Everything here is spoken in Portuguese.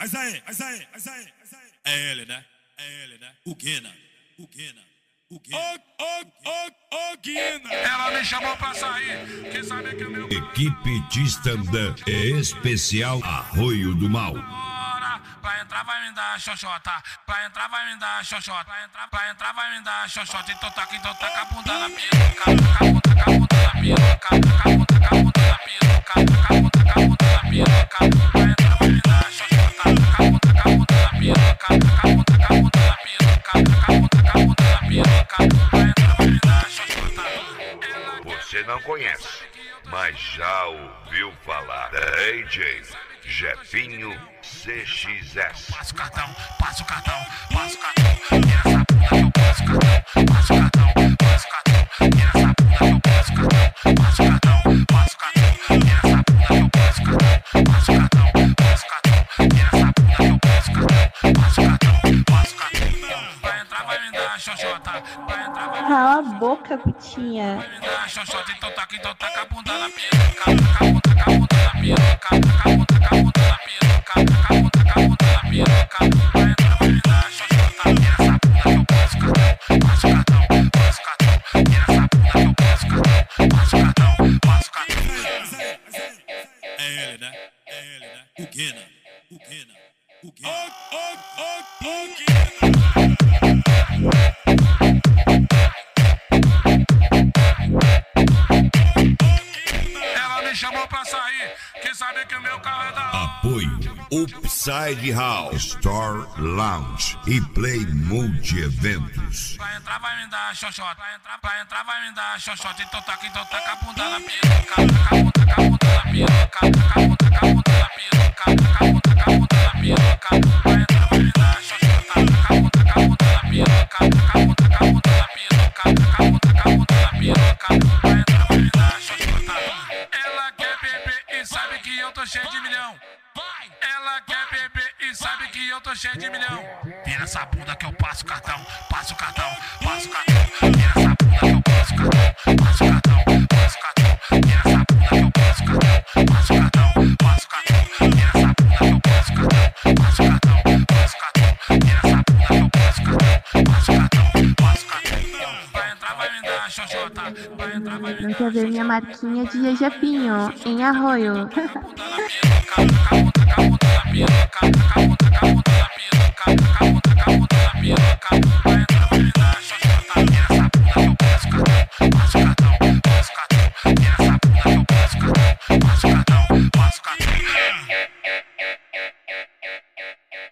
É ele, né? O Guina. Ô Guina, ela me chamou pra sair, quem sabe que o meu... Equipe de stand-up especial Arroio do Mal. Pra entrar vai me dar xoxota, pra entrar vai me dar xoxota, pra entrar vai me dar xoxota, então taca a bunda na piroca, taca a bunda na piroca, taca a bunda na piroca, taca a bunda na piroca, pra entrar vai me dar xoxota, taca a bunda na piroca, taca a bunda na piroca, taca a bunda na piroca, pra entrar vai me dar xoxota. Você não conhece, mas já ouviu falar. DJ Jefinho CXS. Passa o cartão, passa o cartão, passa o cartão. Vira essa bunda que eu passo o cartão, passa o cartão, passa o cartão. Vira essa bunda que eu passo o cartão, passa o cartão, passa o cartão. Vira essa bunda que eu passo o cartão, passa o cartão, passa o cartão. Vira essa bunda que eu passo o cartão, passa o cartão, passa o cartão. Pra entrar vai me dar xoxota, pra entrar vai me dar. Cala a boca, putinha. Vai me dar xoxota, então taca a bunda na piroca, taca a bunda na piroca, taca a bunda na piroca, taca a bunda na piroca. Pra entrar vai me dar xoxota, vira essa bunda que eu passo o cartão, passa o cartão, passa o cartão. Vira essa bunda que eu passo o cartão, passa o cartão, passa o cartão. É ele, né? O Guina. Ela me chamou pra sair, quem sabe que o meu carro é da hora. Apoio Upside House, Store Lounge e Play Multi Eventos. Pra entrar vai me dar xoxota, pra entrar vai me dar xoxota, então taca a bunda na piroca, taca a bunda na piroca, taca a bunda na piroca, taca a bunda na piroca. Pra entrar vai me dar xoxota, taca a bunda na piroca, taca a bunda na piroca, taca a bunda na piroca. Pra entrar vai me dar xoxota. Ela quer beber e sabe que eu tô cheio de milhão. Ela quer beber e sabe que eu tô cheio de milhão. Vira essa bunda que eu passo o cartão, passa o cartão, passa o cartão. Vira essa bunda que eu passo o cartão, passa o cartão, passa o cartão. Vira essa bunda que eu passo o cartão, passa o cartão, passa o cartão. Vira essa bunda que eu passo o cartão, passa o cartão, passa o cartão. Vira essa bunda que eu passo o cartão, passa o cartão, passa o cartão. Pra entrar vai me dar xoxota, pra entrar vai me dar. Não quer ver minha marquinha de Jefinho em Arroio. Taca a bunda na piroca, taca a bunda na piroca, taca a bunda